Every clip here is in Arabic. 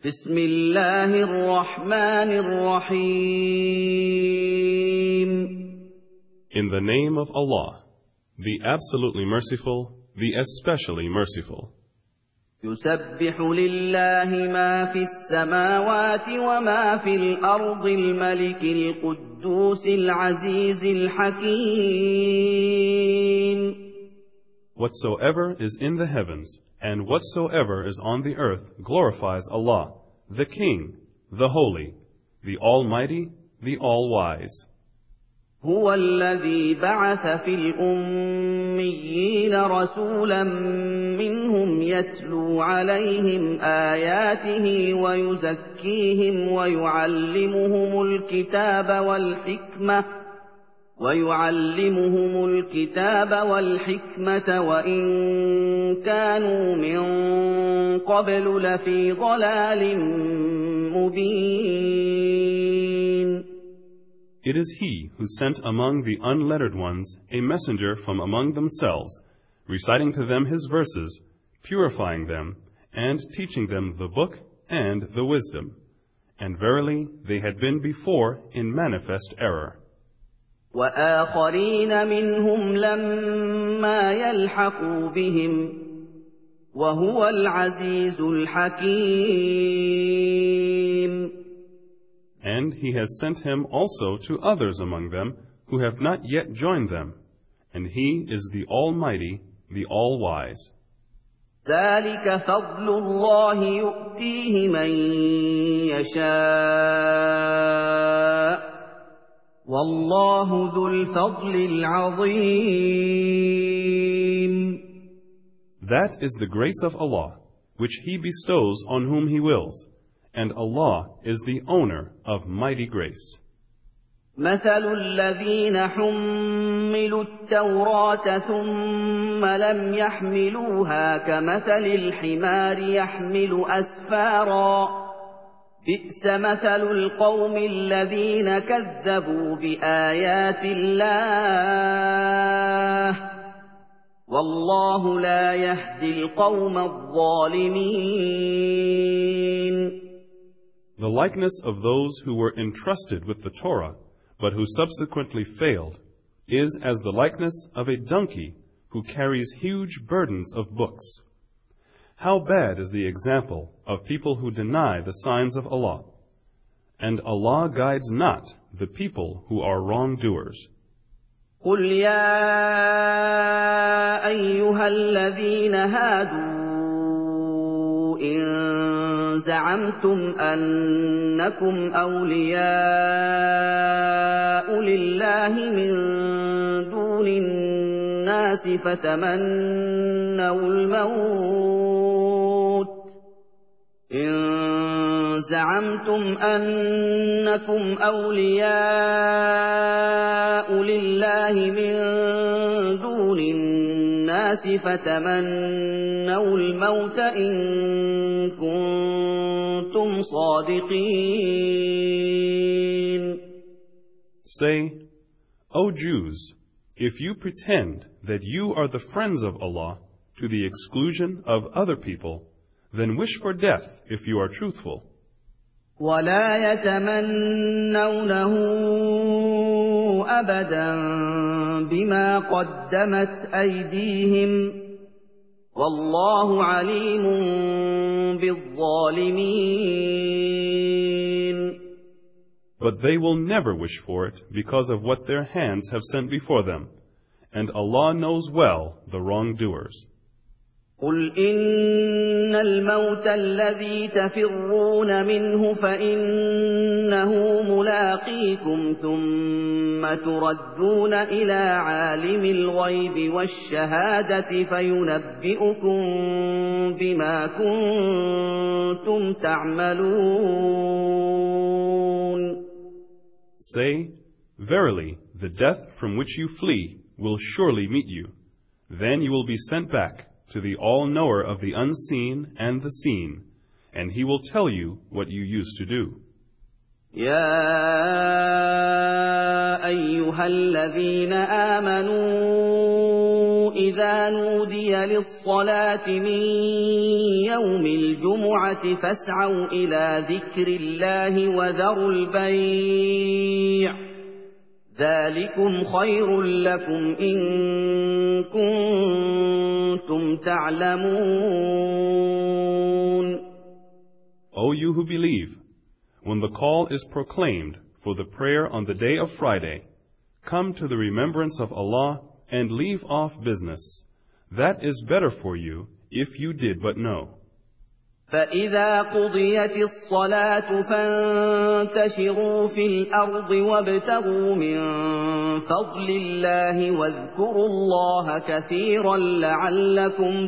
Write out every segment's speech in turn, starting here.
بسم الله الرحمن الرحيم. In the name of Allah, the absolutely merciful, the especially merciful. يسبح لله ما في السماوات وما في الأرض الملك القدوس العزيز الحكيم. Whatsoever is in the heavens and whatsoever is on the earth glorifies Allah, the King, the Holy, the Almighty, the All-Wise. هو الذي بعث في الأميين رسولا منهم يتلو عليهم آياته ويزكيهم ويعلمهم الكتاب والحكمة وإن كانوا من قبل لفي ضلال مبين. It is He who sent among the unlettered ones a messenger from among themselves, reciting to them His verses, purifying them, and teaching them the book and the wisdom. And verily they had been before in manifest error. وآخرين منهم لما يلحقوا بهم وهو العزيز الحكيم. And He has sent Him also to others among them who have not yet joined them, and He is the Almighty, the All-Wise. ذلك فضل الله يؤتيه من يشاء والله ذو الفضل العظيم. That is the grace of Allah, which He bestows on whom He wills, and Allah is the owner of mighty grace. مثل الذين حملوا التوراة ثم لم يحملوها كمثل الحمار يحمل أسفارا بئس مثل القوم الذين كذبوا بآيات الله والله لا يهدي القوم الظالمين. The likeness of those who were entrusted with the Torah, but who subsequently failed, is as the likeness of a donkey who carries huge burdens of books. How bad is the example of people who deny the signs of Allah, and Allah guides not the people who are wrongdoers. قل يا أيها الذين هادوا إن زعمتم أنكم أولياء لله من دون الناس فتمنوا الموت إن كنتم صادقين. Say, O Jews, if you pretend that you are the friends of Allah to the exclusion of other people, then wish for death if you are truthful. ولا يتمنونه أبدا بما قدمت أيديهم والله عليم بالظالمين. But they will never wish for it because of what their hands have sent before them, and Allah knows well the wrongdoers. قل إن الموت الذي تفرون منه فإنه ملاقيكم ثم تردون إلى عالم الغيب والشهادة فينبئكم بما كنتم تعملون. Say, verily, the death from which you flee will surely meet you. Then you will be sent back to the all-knower of the unseen and the seen, and He will tell you what you used to do. يا أيها الذين آمنوا إِذَا نُودِيَ لِلصَّلَاةِ مِن يَوْمِ الْجُمُعَةِ فَاسْعَوْا إِلَىٰ ذِكْرِ اللَّهِ وَذَرُوا الْبَيْعَ ۚ ذَٰلِكُمْ خَيْرٌ لَّكُمْ إِن كُنتُمْ تَعْلَمُونَ. O you who believe, when the call is proclaimed for the prayer on the day of Friday, come to the remembrance of Allah and leave off business. That is better for you if you did but know. فَإِذَا قُضِيَتِ الصَّلَاةُ فَانتَشِرُوا فِي الْأَرْضِ وَابْتَغُوا مِن فَضْلِ اللَّهِ وَاذْكُرُوا اللَّهَ كَثِيرًا لَّعَلَّكُمْ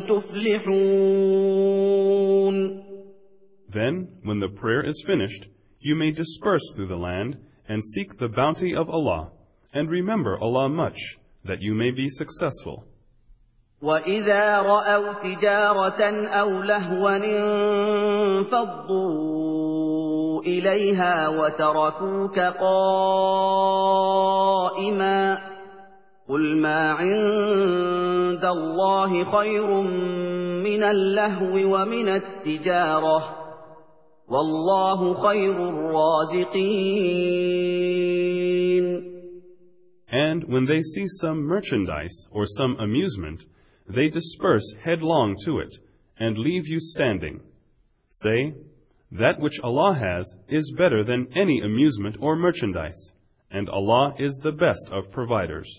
تُفْلِحُونَ. Then, when the prayer is finished, you may disperse through the land and seek the bounty of Allah, and remember Allah much, that you may be successful. وَإِذَا رَأَوْا تِجَارَةً أَوْ لَهْوًا انفَضُّوا إِلَيْهَا وَتَرَكُوكَ قَائِمًا ۚ قُلْ مَا عِندَ اللَّهِ خَيْرٌ مِّنَ اللَّهْوِ وَمِنَ التِّجَارَةِ ۚ وَاللَّهُ خَيْرُ الرَّازِقِينَ. And when they see some merchandise or some amusement, they disperse headlong to it, and leave you standing. Say, that which Allah has is better than any amusement or merchandise, and Allah is the best of providers.